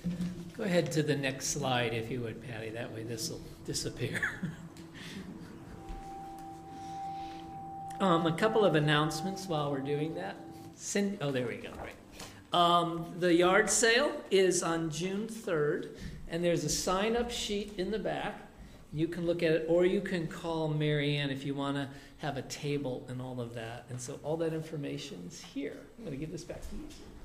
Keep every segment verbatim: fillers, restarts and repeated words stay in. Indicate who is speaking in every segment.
Speaker 1: Go ahead to the next slide, if you would, Patty. That way this will disappear. um, a couple of announcements while we're doing that. Cindy, oh, there we go. Right. Um, the yard sale is on June third, and there's a sign-up sheet in the back. You can look at it, or you can call Mary Ann if you want to have a table and all of that. And so all that information is here. I'm going to give this back to you.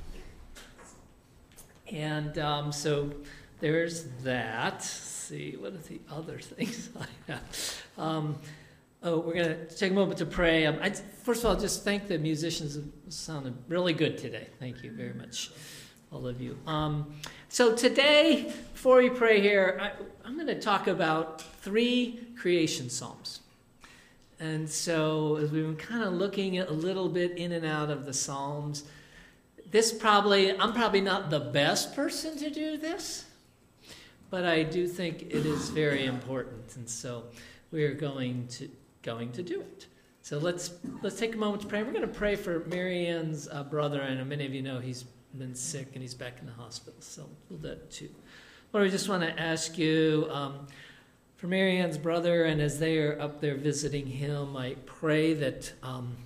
Speaker 1: And um, so there's that. Let's see, what are the other things I have? Um, oh, we're going to take a moment to pray. Um, I, first of all, just thank the musicians. It sounded really good today. Thank you very much, all of you. Um, so today, before we pray here, I, I'm going to talk about three creation psalms. And so as we've been kind of looking at a little bit in and out of the psalms, this probably, I'm probably not the best person to do this, but I do think it is very important. And so we are going to going to do it. So let's let's take a moment to pray. We're going to pray for Mary Ann's uh, brother. I know many of you know he's been sick and he's back in the hospital. So we'll do that too. Lord, we just want to ask you um, for Mary Ann's brother, and as they are up there visiting him, I pray that, um,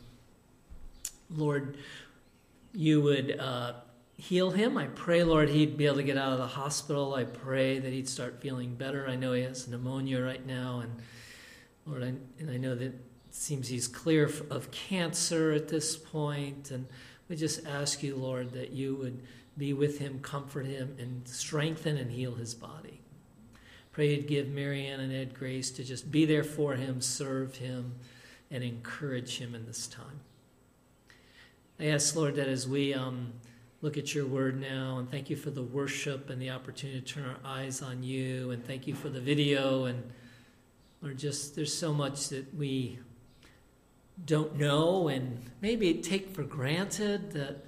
Speaker 1: Lord, you would uh, heal him. I pray, Lord, he'd be able to get out of the hospital. I pray that he'd start feeling better. I know he has pneumonia right now, and Lord, I, and I know that it seems he's clear of cancer at this point, and we just ask you, Lord, that you would be with him, comfort him, and strengthen and heal his body. Pray you'd give Mary Ann and Ed grace to just be there for him, serve him, and encourage him in this time. I ask, Lord, that as we um, look at your word now, and thank you for the worship and the opportunity to turn our eyes on you, and thank you for the video, and Lord, just there's so much that we don't know and maybe take for granted, that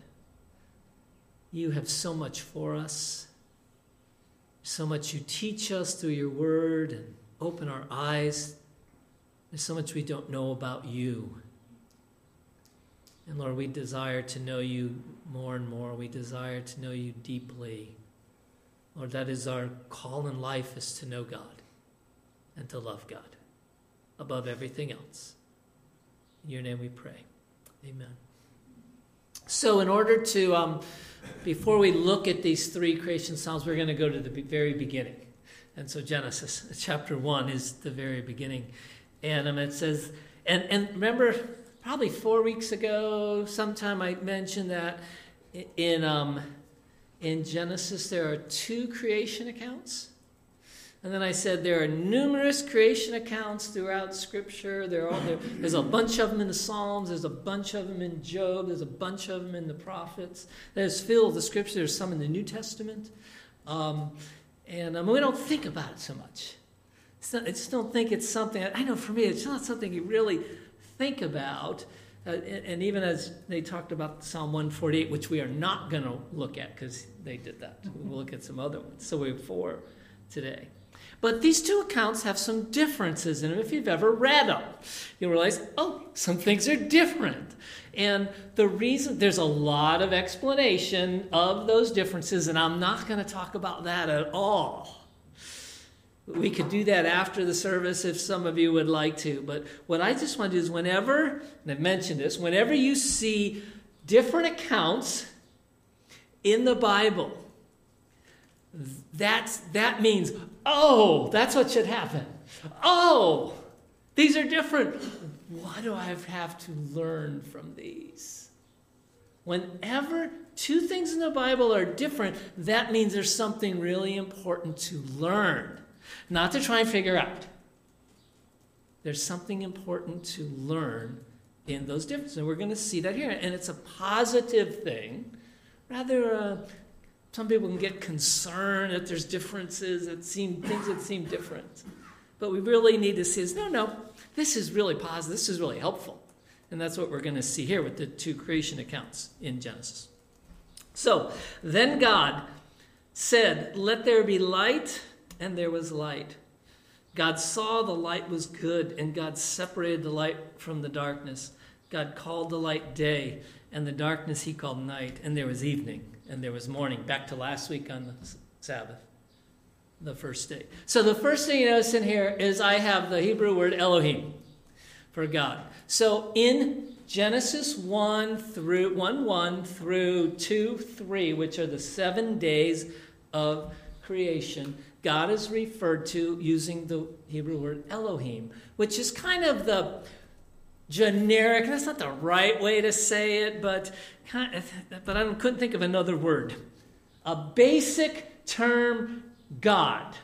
Speaker 1: you have so much for us, so much you teach us through your word and open our eyes. There's so much we don't know about you. And Lord, we desire to know you more and more. We desire to know you deeply. Lord, that is our call in life, is to know God and to love God above everything else. In your name we pray. Amen. So in order to, um, before we look at these three creation psalms, we're going to go to the very beginning. And so Genesis chapter one is the very beginning. And um, it says, and, and remember, probably four weeks ago, sometime I mentioned that in um, in Genesis there are two creation accounts. And then I said there are numerous creation accounts throughout Scripture. There are, there, there's a bunch of them in the Psalms. There's a bunch of them in Job. There's a bunch of them in the prophets. There's filled the Scripture. There's some in the New Testament. Um, and um, we don't think about it so much. It's not, I just don't think it's something, I know for me, it's not something you really think about. Uh, and, and even as they talked about Psalm one forty-eight, which we are not going to look at because they did that. We'll look at some other ones. So we have four today. But these two accounts have some differences in them. If you've ever read them, you'll realize, oh, some things are different. And the reason, there's a lot of explanation of those differences, and I'm not going to talk about that at all. We could do that after the service if some of you would like to. But what I just want to do is whenever, and I've mentioned this, whenever you see different accounts in the Bible, that's, that means, oh, that's what should happen. Oh, these are different. What do I have to learn from these? Whenever two things in the Bible are different, that means there's something really important to learn. Not to try and figure out. There's something important to learn in those differences. And we're going to see that here. And it's a positive thing. Rather, uh, some people can get concerned that there's differences, that seem things that seem different. But we really need to see is, no, no, this is really positive. This is really helpful. And that's what we're going to see here with the two creation accounts in Genesis. So, then God said, "Let there be light," and there was light. God saw the light was good, and God separated the light from the darkness. God called the light day, and the darkness he called night, and there was evening, and there was morning. Back to last week on the Sabbath, the first day. So the first thing you notice in here is I have the Hebrew word Elohim for God. So in Genesis one through one one through two three, which are the seven days of creation, God is referred to using the Hebrew word Elohim, which is kind of the generic, that's not the right way to say it, but kind of, but I couldn't think of another word. A basic term, God.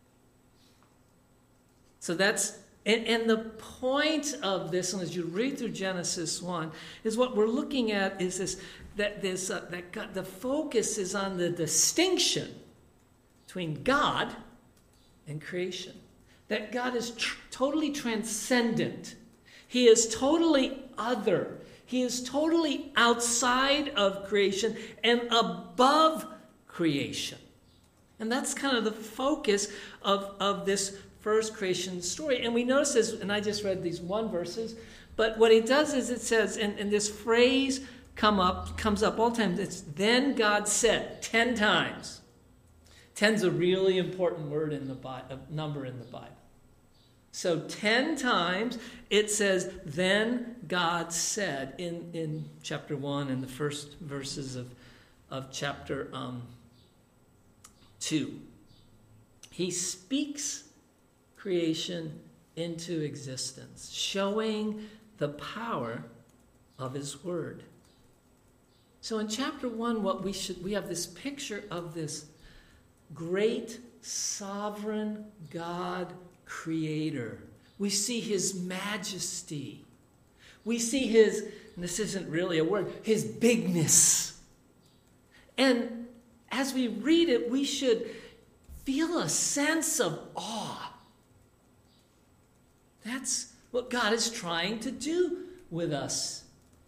Speaker 1: So that's, and, and the point of this, and as you read through Genesis one, is what we're looking at is this, that this, uh, that God, the focus is on the distinction between God and creation. That God is tr- totally transcendent. He is totally other. He is totally outside of creation and above creation. And that's kind of the focus of, of this first creation story. And we notice this, and I just read these one verses, but what it does is it says, and, and this phrase come up, comes up all the time, it's then God said, ten times. Ten's a really important word in the Bible, number in the Bible. So ten times it says, then God said in, in chapter one and the first verses of, of chapter um, two. He speaks creation into existence, showing the power of his word. So in chapter one, what we should we have this picture of this great sovereign God creator. We see his majesty. We see his, and this isn't really a word, his bigness. And as we read it, we should feel a sense of awe. That's what God is trying to do with us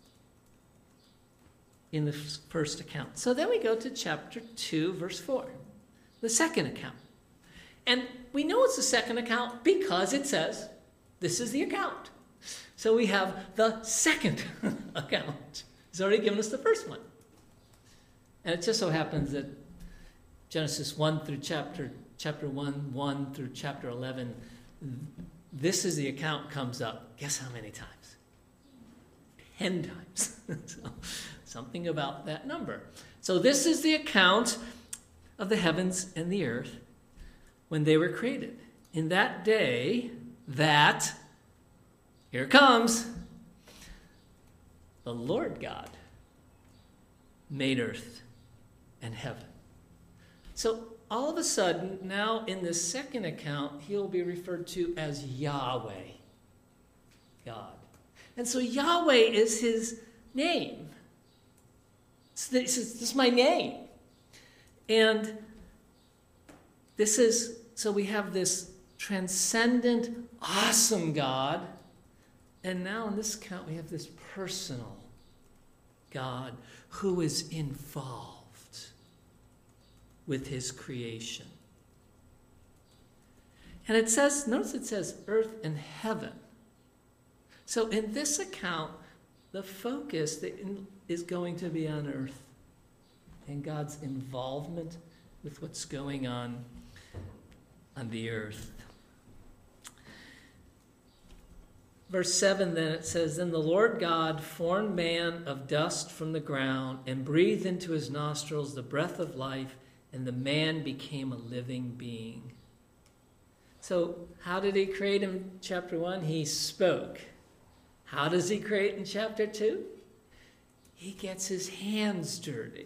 Speaker 1: in the first account. So then we go to chapter two, verse four. The second account. And we know it's the second account because it says, this is the account. So we have the second account. He's already given us the first one. And it just so happens that Genesis one through chapter, chapter one, one through chapter eleven, this is the account comes up. Guess how many times? Ten times. So, something about that number. So this is the account of the heavens and the earth when they were created. In that day, that, here it comes, the Lord God made earth and heaven. So all of a sudden, now in the second account, he'll be referred to as Yahweh, God. And so Yahweh is his name. So this is, this is my name. And this is, so we have this transcendent, awesome God. And now in this account, we have this personal God who is involved with his creation. And it says, notice it says earth and heaven. So in this account, the focus is going to be on earth and God's involvement with what's going on on the earth. Verse seven, then it says, then the Lord God formed man of dust from the ground and breathed into his nostrils the breath of life, and the man became a living being. So how did he create in chapter one? He spoke. How does he create in chapter two? He gets his hands dirty.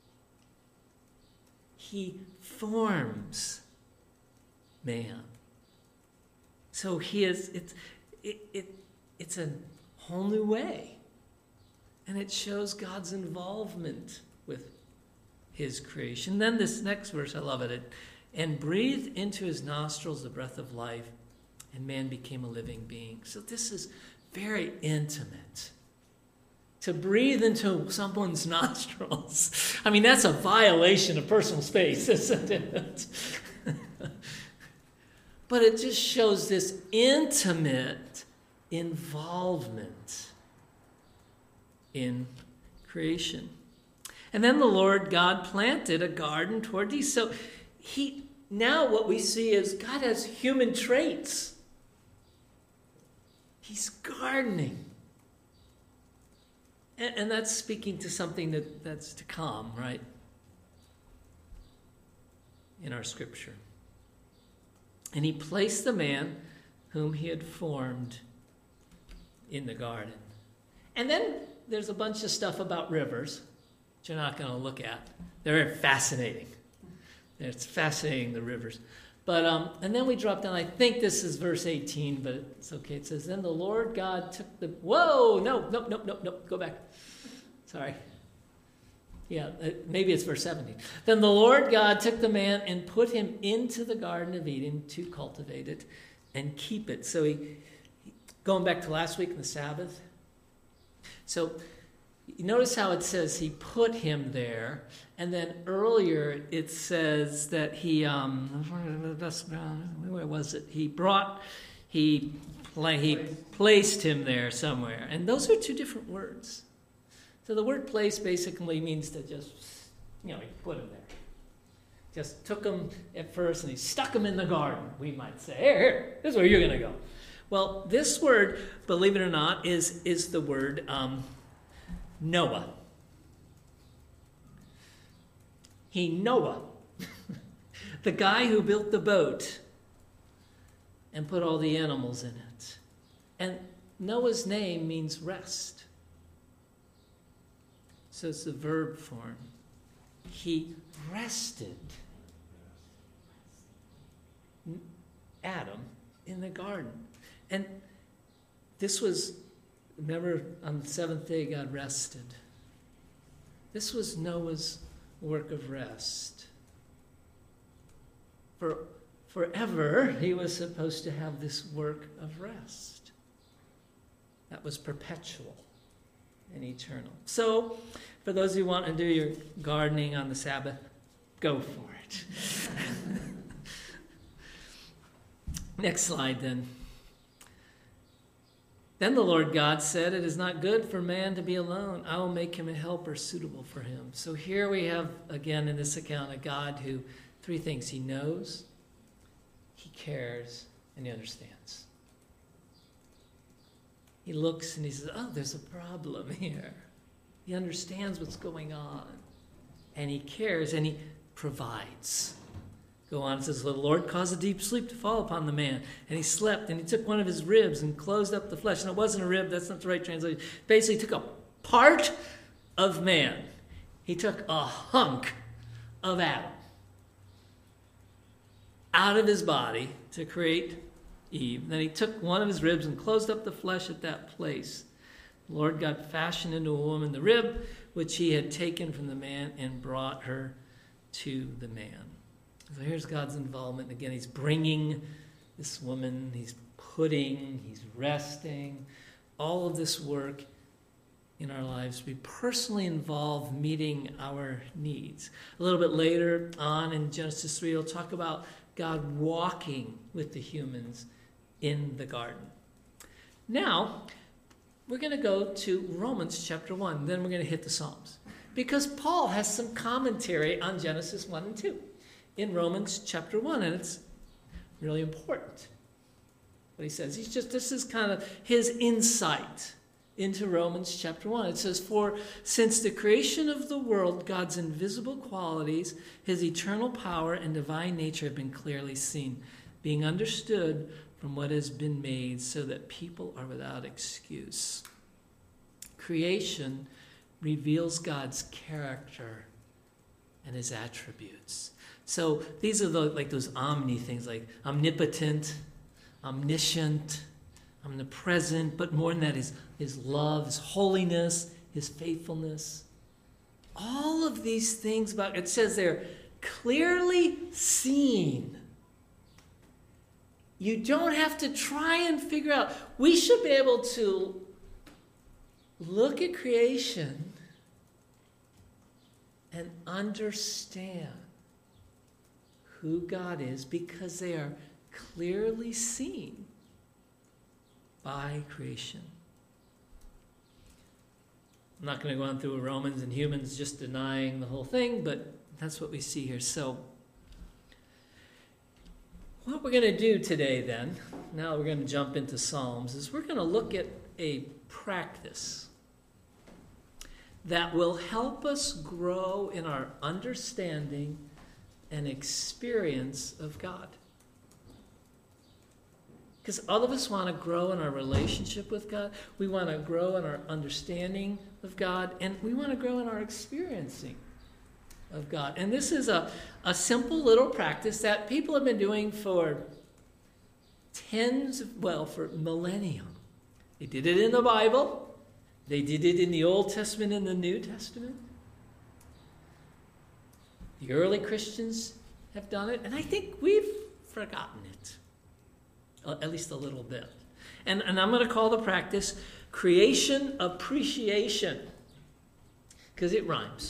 Speaker 1: He forms man. So he is, it's, it, it, it's a whole new way. And it shows God's involvement with his creation. Then this next verse, I love it. it and breathed into his nostrils the breath of life, and man became a living being. So this is very intimate. To breathe into someone's nostrils. I mean, that's a violation of personal space, isn't it? But it just shows this intimate involvement in creation. And then the Lord God planted a garden toward east. So he now what we see is God has human traits. He's gardening. And, and that's speaking to something that, that's to come, right? In our scripture. And he placed the man whom he had formed in the garden. And then there's a bunch of stuff about rivers, which you're not going to look at. They're fascinating. It's fascinating, the rivers. But um, and then we drop down, I think this is verse eighteen, but it's okay. It says, then the Lord God took the... Whoa, no, no, no, no, no, go back. Sorry. Yeah, maybe it's verse seventeen. Then the Lord God took the man and put him into the Garden of Eden to cultivate it and keep it. So he, going back to last week in the Sabbath. So you notice how it says he put him there, and then earlier it says that he, um, where was it? He brought, he, he placed him there somewhere. And those are two different words. So the word place basically means to just, you know, he put him there. Just took him at first and he stuck him in the garden, we might say. Here, here, this is where you're going to go. Well, this word, believe it or not, is, is the word um, Noah. He, Noah, the guy who built the boat and put all the animals in it. And Noah's name means rest. So it's the verb form. He rested Adam in the garden. And this was, remember, on the seventh day God rested. This was Noah's work of rest. For forever, he was supposed to have this work of rest. That was perpetual and eternal. So, for those who want to do your gardening on the Sabbath, go for it. Next slide, then. Then the Lord God said, it is not good for man to be alone. I will make him a helper suitable for him. So here we have, again, in this account, a God who, three things. He knows, he cares, and he understands. He looks and he says, oh, there's a problem here. He understands what's going on. And he cares and he provides. Go on, it says, the Lord caused a deep sleep to fall upon the man. And he slept and he took one of his ribs and closed up the flesh. And it wasn't a rib, that's not the right translation. Basically, he took a part of man. He took a hunk of Adam out of his body to create Eve. Then he took one of his ribs and closed up the flesh at that place. The Lord God fashioned into a woman the rib which he had taken from the man and brought her to the man. So here's God's involvement. Again, he's bringing this woman, he's putting, he's resting, all of this work in our lives to be personally involved, meeting our needs. A little bit later on in Genesis three, he'll talk about God walking with the humans in the garden. Now, we're going to go to Romans chapter one. Then we're going to hit the Psalms. Because Paul has some commentary on Genesis one and two in Romans chapter one. And it's really important what he says. He's just, this is kind of his insight into Romans chapter one. It says, for since the creation of the world, God's invisible qualities, his eternal power and divine nature have been clearly seen, being understood from what has been made, so that people are without excuse. Creation reveals God's character and his attributes. So these are the, like those omni things, like omnipotent, omniscient, omnipresent, but more than that, his, his love, his holiness, his faithfulness. All of these things about, it says they're clearly seen. You don't have to try and figure out. We should be able to look at creation and understand who God is because they are clearly seen by creation. I'm not going to go on through Romans and humans just denying the whole thing, but that's what we see here. So What we're going to do today then, now we're going to jump into Psalms, is we're going to look at a practice that will help us grow in our understanding and experience of God. Because all of us want to grow in our relationship with God. We want to grow in our understanding of God. And we want to grow in our experiencing of God. And this is a, a simple little practice that people have been doing for tens, of, well, for millennium. They did it in the Bible. They did it in the Old Testament and the New Testament. The early Christians have done it. And I think we've forgotten it. At least a little bit. And, and I'm going to call the practice creation appreciation. Because it rhymes.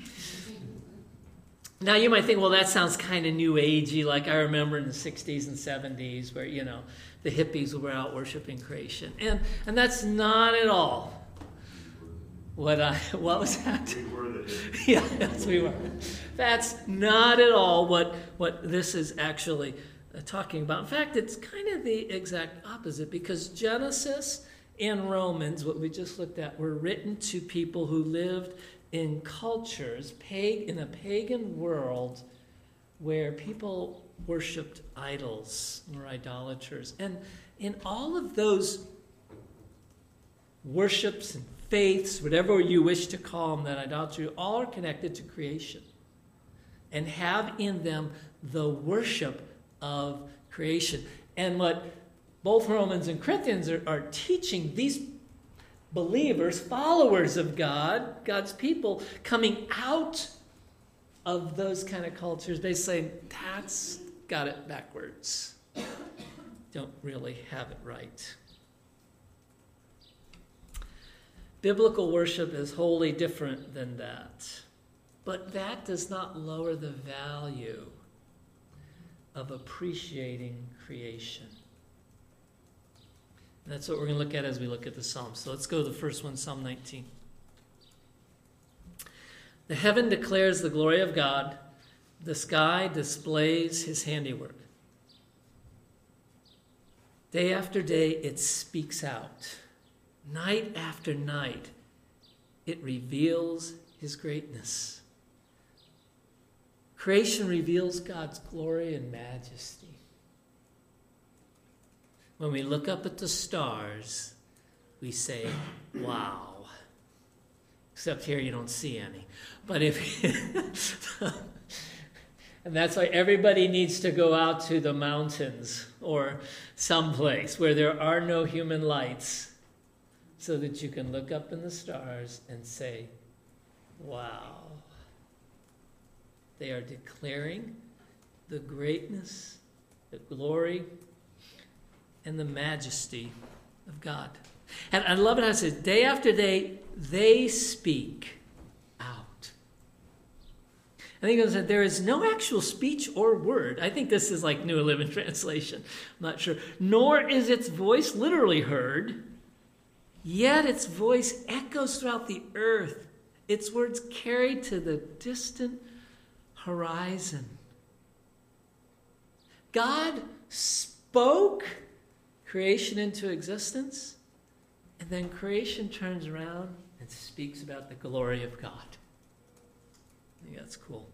Speaker 1: Now you might think, well, that sounds kind of new agey, like I remember in the sixties and seventies where, you know, the hippies were out worshiping creation. And and that's not at all what I, what was that?
Speaker 2: We were the hippies.
Speaker 1: Yeah, yes, we were. That's not at all what, what this is actually talking about. In fact, it's kind of the exact opposite, because Genesis and Romans, what we just looked at, were written to people who lived in cultures, pag- in a pagan world where people worshipped idols or idolaters. And in all of those worships and faiths, whatever you wish to call them, that idolatry, all are connected to creation and have in them the worship of creation. And what both Romans and Corinthians are, are teaching these believers, followers of God, God's people, coming out of those kind of cultures, they say, that's got it backwards. Don't really have it right. Biblical worship is wholly different than that. But that does not lower the value of appreciating creation. And that's what we're going to look at as we look at the Psalms. So let's go to the first one, Psalm nineteen. The heaven declares the glory of God. The sky displays his handiwork. Day after day it speaks out. Night after night it reveals his greatness. Creation reveals God's glory and majesty. When we look up at the stars, we say, wow. Except here you don't see any. But if... and that's why everybody needs to go out to the mountains or someplace where there are no human lights so that you can look up in the stars and say, wow. They are declaring the greatness, the glory, and the majesty of God. And I love it how it says, day after day, they speak out. I think it said there is no actual speech or word. I think this is like New Living Translation. I'm not sure. Nor is its voice literally heard, yet its voice echoes throughout the earth. Its words carried to the distant horizon. God spoke creation into existence, and then creation turns around and speaks about the glory of God. I think that's cool.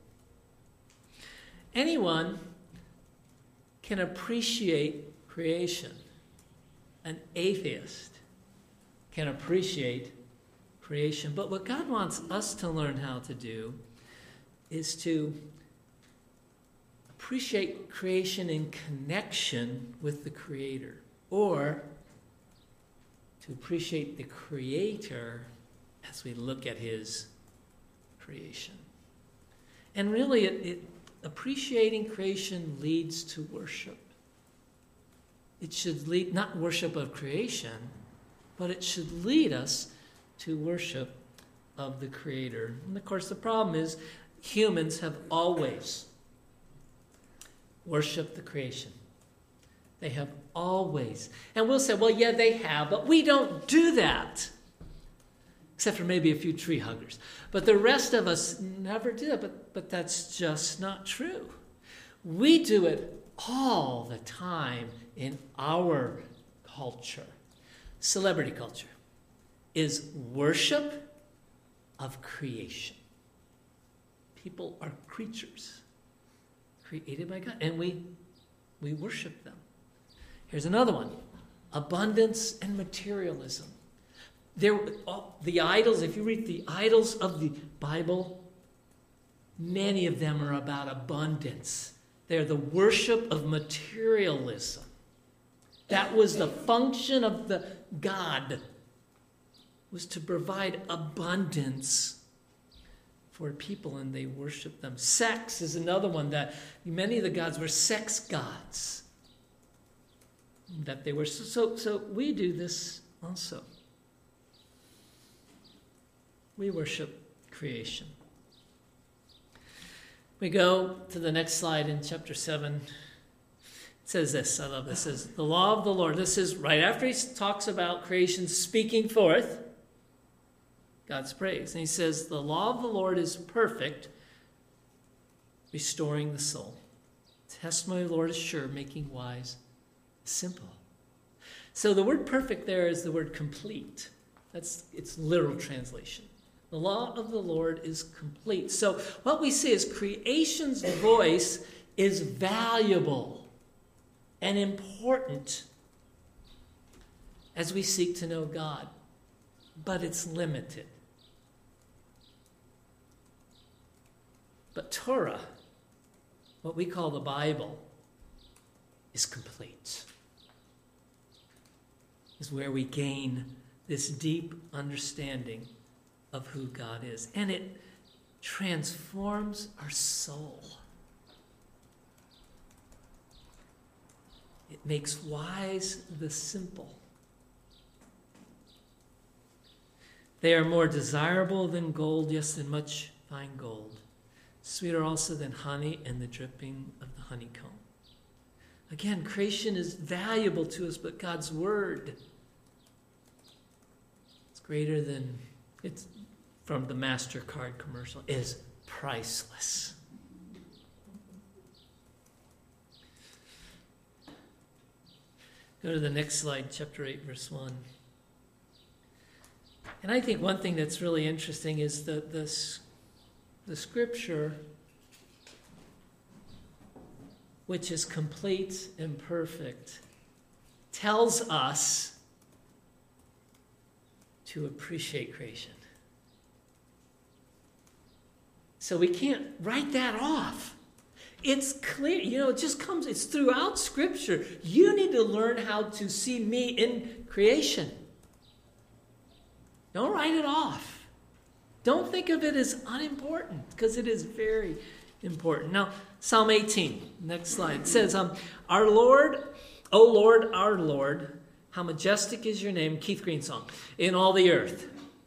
Speaker 1: Anyone can appreciate creation. An atheist can appreciate creation. But what God wants us to learn how to do is to appreciate creation in connection with the Creator, or to appreciate the Creator as we look at his creation. And really, it, it, appreciating creation leads to worship. It should lead, not worship of creation, but it should lead us to worship of the Creator. And of course, the problem is humans have always worshiped the creation. They have always. And we'll say, well, yeah, they have, but we don't do that. Except for maybe a few tree huggers. But the rest of us never do that. But, but that's just not true. We do it all the time in our culture, celebrity culture, is worship of creation. People are creatures created by God, and we we worship them. Here's another one: abundance and materialism. There, the idols, if you read the idols of the Bible, many of them are about abundance. They're the worship of materialism. That was the function of the God, was to provide abundance for people, and they worship them. Sex is another one that many of the gods were sex gods. That they were so so, so we do this also. We worship creation. We go to the next slide in chapter seven. It says this, I love this. It says, the law of the Lord. This is right after he talks about creation speaking forth God's praise. And he says, the law of the Lord is perfect, restoring the soul. The testimony of the Lord is sure, making wise simple. So the word perfect there is the word complete. That's its literal translation. The law of the Lord is complete. So what we see is creation's voice is valuable and important as we seek to know God, but it's limited. But Torah, what we call the Bible, is complete. Is where we gain this deep understanding of who God is. And it transforms our soul. It makes wise the simple. They are more desirable than gold, yes, than much fine gold. Sweeter also than honey and the dripping of the honeycomb. Again, creation is valuable to us, but God's word is greater than, it's from the MasterCard commercial, is priceless. Go to the next slide, chapter eight, verse one. And I think one thing that's really interesting is the, the, the scripture, which is complete and perfect, tells us to appreciate creation. So we can't write that off. It's clear, you know, it just comes, it's throughout Scripture. You need to learn how to see me in creation. Don't write it off. Don't think of it as unimportant, because it is very important. Now, Psalm eighteen, next slide, says, um, Our Lord, O Lord, our Lord, how majestic is your name, Keith Green song, in all the earth,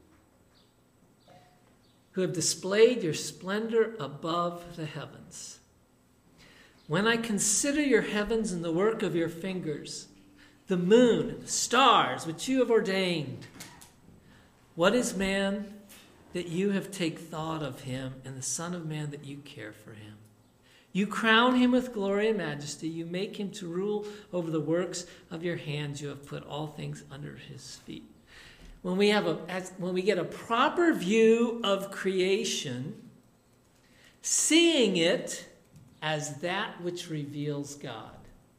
Speaker 1: who have displayed your splendor above the heavens. When I consider your heavens and the work of your fingers, the moon and the stars which you have ordained, what is man that you have take thought of him, and the Son of Man that you care for him? You crown him with glory and majesty. You make him to rule over the works of your hands. You have put all things under his feet. When we have a, as, when we get a proper view of creation, seeing it as that which reveals God,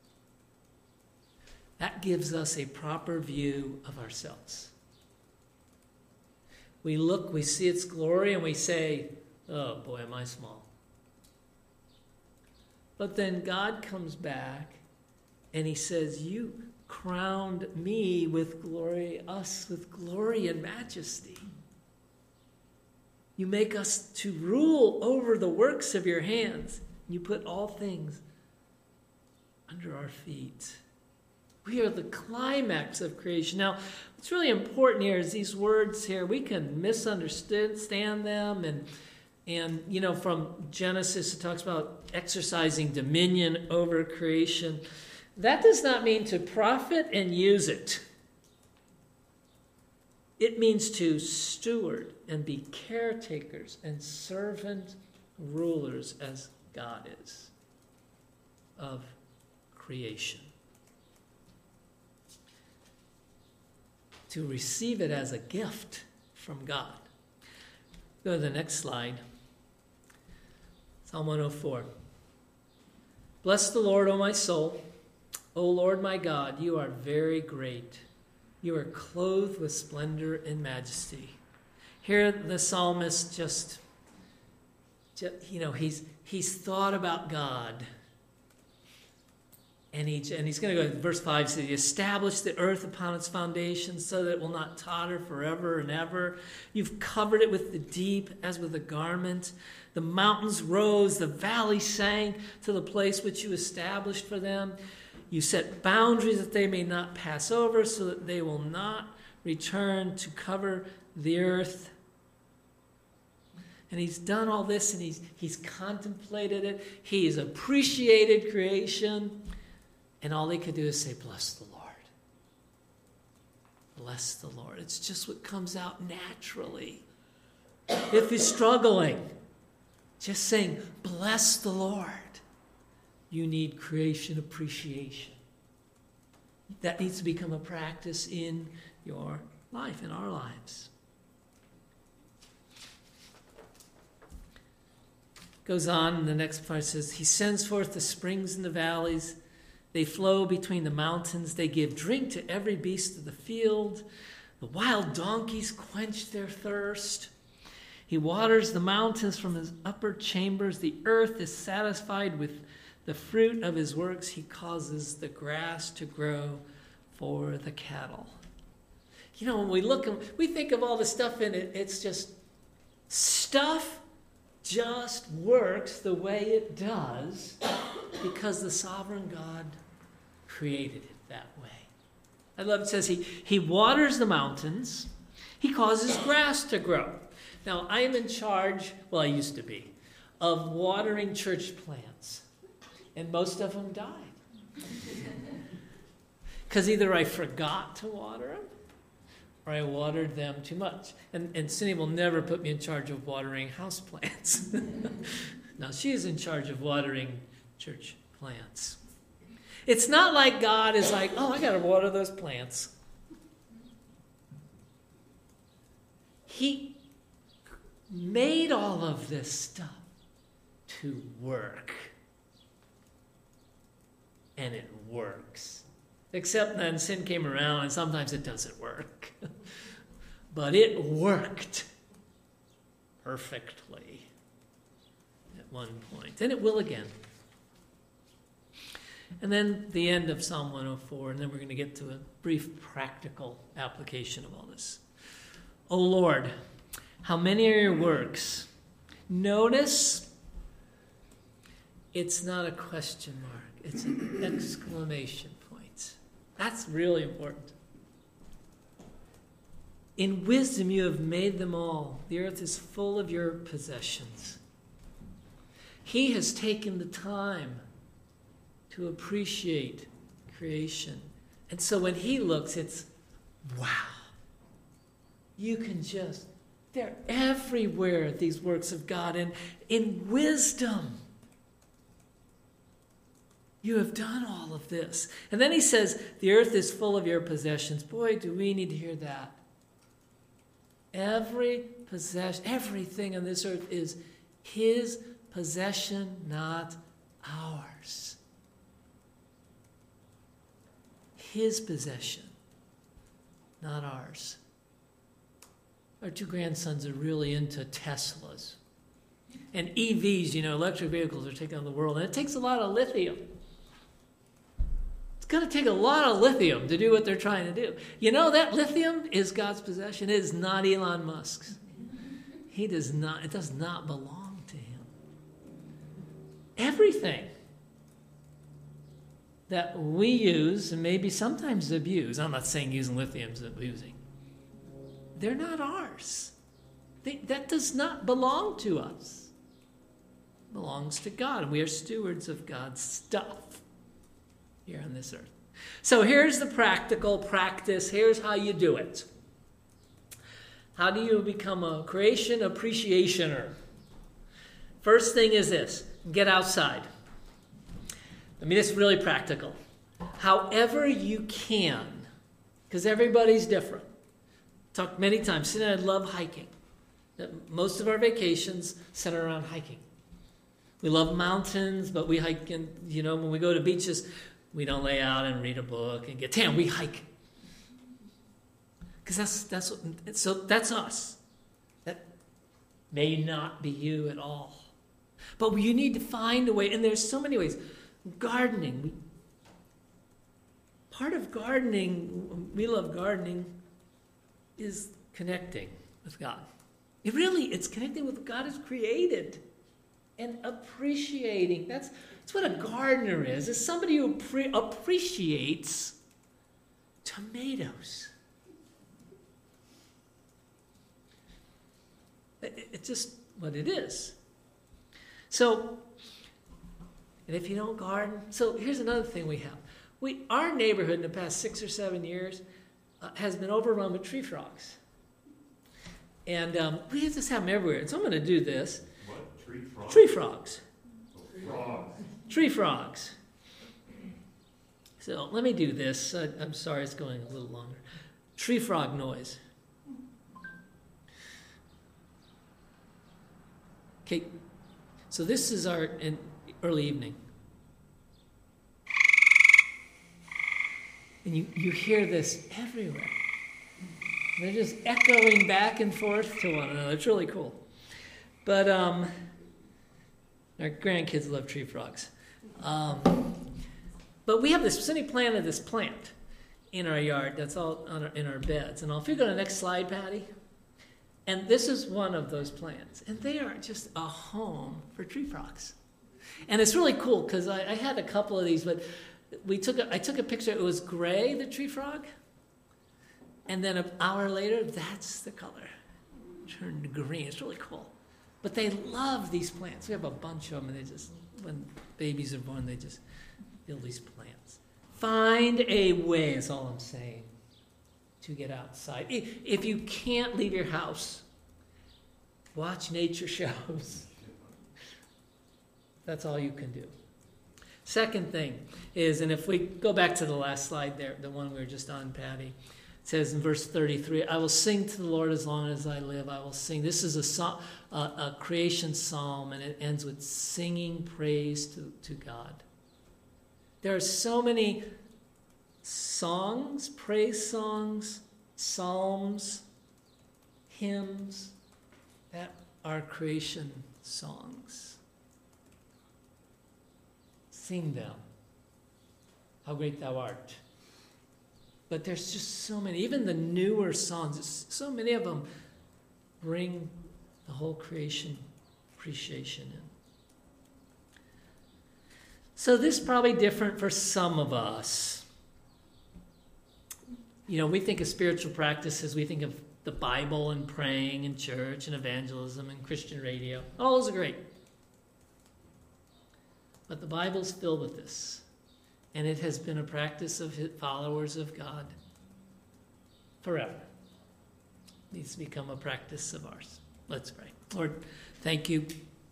Speaker 1: that gives us a proper view of ourselves. We look, we see its glory, and we say, oh boy, am I small. But then God comes back and he says, you crowned me with glory, us with glory and majesty. You make us to rule over the works of your hands. You put all things under our feet. We are the climax of creation. Now, what's really important here is these words here, we can misunderstand them. And, and you know, from Genesis, it talks about exercising dominion over creation. That does not mean to profit and use it. It means to steward and be caretakers and servant rulers as God is of creation. To receive it as a gift from God. Go to the next slide. Psalm one oh four. Bless the Lord, O my soul. O Lord my God, you are very great. You are clothed with splendor and majesty. Here the psalmist just, just you know, he's he's thought about God. And, he, and he's going to go to verse five, says, he established the earth upon its foundation so that it will not totter forever and ever. You've covered it with the deep as with a garment. The mountains rose, the valley sank to the place which you established for them. You set boundaries that they may not pass over, so that they will not return to cover the earth. And he's done all this, and he's, he's contemplated it. He's appreciated creation. And all they could do is say, bless the Lord. Bless the Lord. It's just what comes out naturally. If he's struggling, just saying, bless the Lord. You need creation appreciation. That needs to become a practice in your life, in our lives. Goes on, and the next part says, he sends forth the springs in the valleys. They flow between the mountains. They give drink to every beast of the field. The wild donkeys quench their thirst. He waters the mountains from his upper chambers. The earth is satisfied with the fruit of his works. He causes the grass to grow for the cattle. You know, when we look, we think of all the stuff in it, it's just stuff just works the way it does because the sovereign God created it that way. I love it says he, he waters the mountains. He causes grass to grow. Now, I am in charge, well, I used to be, of watering church plants. And most of them died. Because either I forgot to water them, or I watered them too much. And, and Cindy will never put me in charge of watering house plants. Now, she is in charge of watering church plants. It's not like God is like, oh, I got to water those plants. He made all of this stuff to work. And it works. Except then sin came around and sometimes it doesn't work. But it worked perfectly at one point. And it will again. And then the end of Psalm one oh four, and then we're going to get to a brief practical application of all this. O Lord, how many are your works? Notice it's not a question mark. It's an exclamation point. That's really important. In wisdom you have made them all. The earth is full of your possessions. He has taken the time to appreciate creation. And so when he looks, it's, wow. You can just, they're everywhere, these works of God. And in wisdom, you have done all of this. And then he says, the earth is full of your possessions. Boy, do we need to hear that. Every possession, everything on this earth is his possession, not ours. His possession, not ours. Our two grandsons are really into Teslas. And E Vs, you know, electric vehicles are taking on the world. And it takes a lot of lithium. It's going to take a lot of lithium to do what they're trying to do. You know, that lithium is God's possession. It is not Elon Musk's. He does not, it does not belong to him. Everything that we use and maybe sometimes abuse, I'm not saying using lithium is abusing, they're not ours. They, that does not belong to us. It belongs to God, and we are stewards of God's stuff here on this earth. So here's the practical practice. Here's how you do it. How do you become a creation appreciationer? First thing is this: get outside. I mean, it's really practical. However you can, because everybody's different. Talked many times. Cindy and I love hiking. Most of our vacations center around hiking. We love mountains, but we hike, and you know, when we go to beaches, we don't lay out and read a book and get tan. We hike, because that's that's what, so that's us. That may not be you at all, but you need to find a way. And there's so many ways. Gardening. We, part of gardening, we love gardening, is connecting with God. It really, it's connecting with what God has created and appreciating. That's, that's what a gardener is. It's somebody who pre- appreciates tomatoes. It, it's just what it is. So, and if you don't garden, so here's another thing we have. We, our neighborhood in the past six or seven years uh, has been overrun with tree frogs. And um, we just have them everywhere. So I'm going to do this.
Speaker 2: What? Tree frogs?
Speaker 1: Tree frogs.
Speaker 2: Oh, frogs.
Speaker 1: Tree frogs. So let me do this. I, I'm sorry it's going a little longer. Tree frog noise. Okay. So this is our in early evening. And you, you hear this everywhere. They're just echoing back and forth to one another. It's really cool. But um, our grandkids love tree frogs. Um, but we have this, Cindy planted this plant in our yard that's all on our, in our beds. And if you go to the next slide, Patty. And this is one of those plants. And they are just a home for tree frogs. And it's really cool because I, I had a couple of these, but we took a, I took a picture. It was gray, the tree frog. And then an hour later, that's the color. Turned to green. It's really cool. But they love these plants. We have a bunch of them, and they just, when babies are born, they just build these plants. Find a way, is all I'm saying, to get outside. If you can't leave your house, watch nature shows. That's all you can do. Second thing is, and if we go back to the last slide there, the one we were just on, Patty, it says in verse thirty-three, I will sing to the Lord as long as I live. I will sing. This is a, psalm, a, a creation psalm, and it ends with singing praise to, to God. There are so many songs, praise songs, psalms, hymns that are creation songs. Sing them. How great thou art. But there's just so many, even the newer songs, so many of them bring the whole creation appreciation in. So this is probably different for some of us. You know, we think of spiritual practices, we think of the Bible and praying and church and evangelism and Christian radio. All those are great. But the Bible's filled with this. And it has been a practice of followers of God forever. It needs to become a practice of ours. Let's pray. Lord, thank you.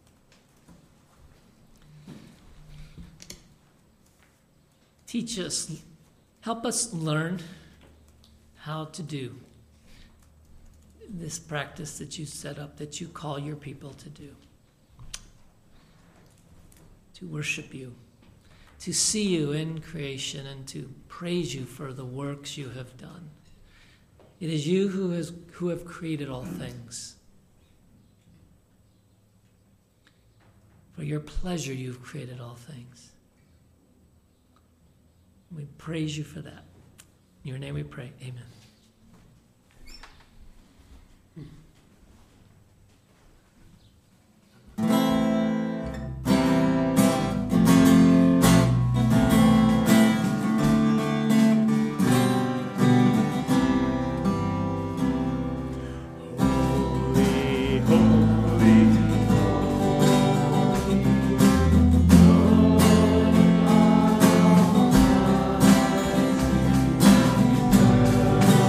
Speaker 1: Teach us, help us learn how to do this practice that you set up, that you call your people to do. To worship you. To see you in creation and to praise you for the works you have done. It is you who has who have created all things. For your pleasure you've created all things. We praise you for that. In your name we pray. Amen.
Speaker 3: Holy,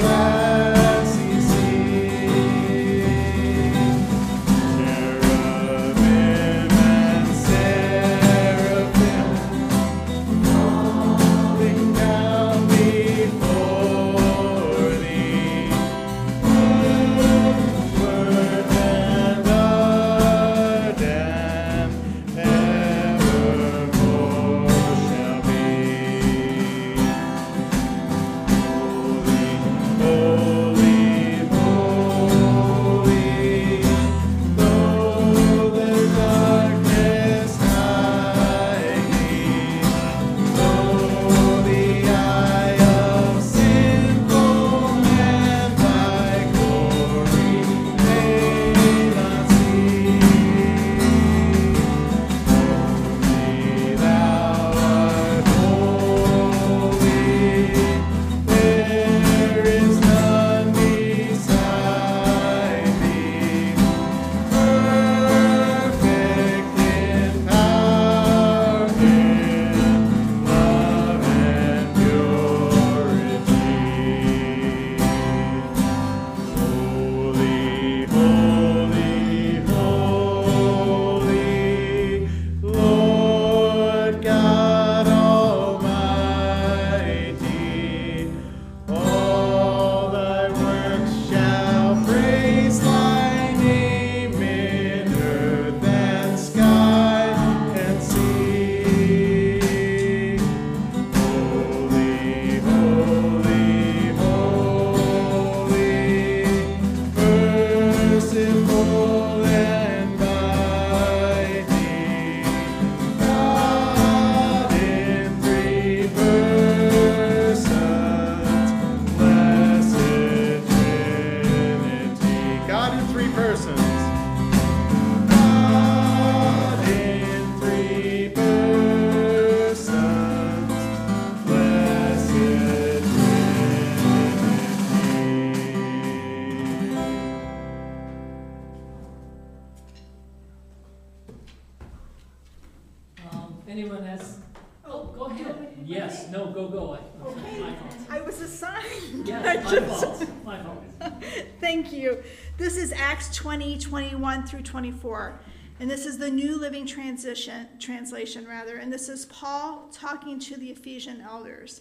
Speaker 1: Anyone has, oh, go ahead. Yes, no, go, go. I-
Speaker 3: Okay,
Speaker 1: My fault.
Speaker 3: I was assigned. I
Speaker 1: Yes, my
Speaker 3: just-
Speaker 1: fault, my fault.
Speaker 3: Thank you. This is Acts twenty, twenty-one through twenty-four. And this is the New Living Transition, translation, rather. And this is Paul talking to the Ephesian elders.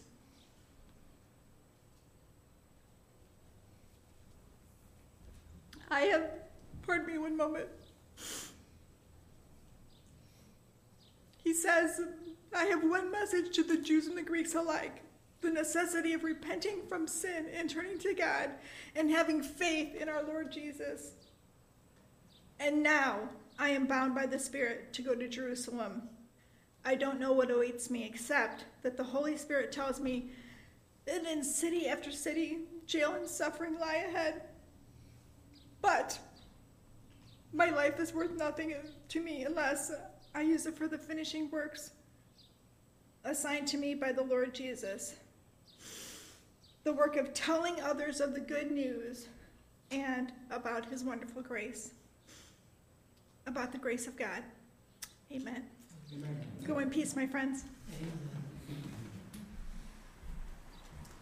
Speaker 3: I have, pardon me one moment. He says, I have one message to the Jews and the Greeks alike. The necessity of repenting from sin and turning to God and having faith in our Lord Jesus. And now I am bound by the Spirit to go to Jerusalem. I don't know what awaits me except that the Holy Spirit tells me that in city after city, jail and suffering lie ahead. But my life is worth nothing to me unless I use it for the finishing works assigned to me by the Lord Jesus. The work of telling others of the good news and about his wonderful grace. About the grace of God. Amen.
Speaker 1: Amen.
Speaker 3: Go in peace, my friends.
Speaker 1: Amen.